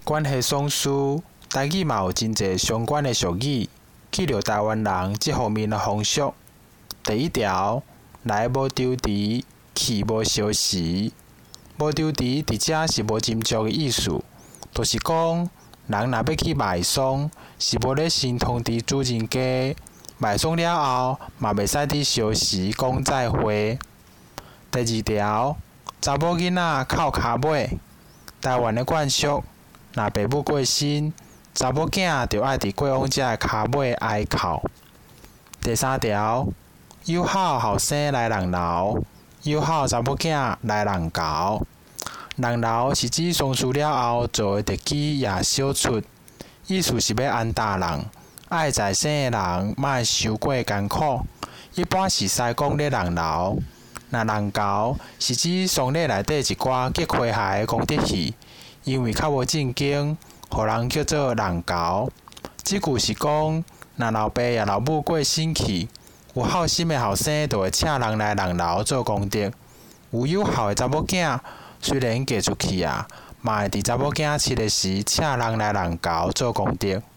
关系丧事，台语嘛有真侪相关的俗语，记录台湾人这方面的风俗。第一条，来无丢迟，去无相时。无丢迟伫遮是无斟酌的意思，就是讲人若要去卖丧，是无咧先通知主人家，卖丧了后嘛袂使伫相时讲再会。第二条，查某囡仔靠骹尾。台湾的惯俗，若爸母过身，查某囝就爱伫过往者的骹尾挨靠。第三条，有孝后生来人留，有孝查某囝来人教。人留是指丧事了后做的日记也小出，意思是要安大人，爱在生的人莫受过艰苦。一般是师公咧人留，若人教是指丧礼内底一寡极诙谐的功德戏，因为较无正经，互人叫做人教。即句是讲，若老爸也老母过身去，有孝心的后生就会请人来人留做功德。有孝的查某囝，虽然嫁出去嘛会伫查某囝七的时请人来人教做功德。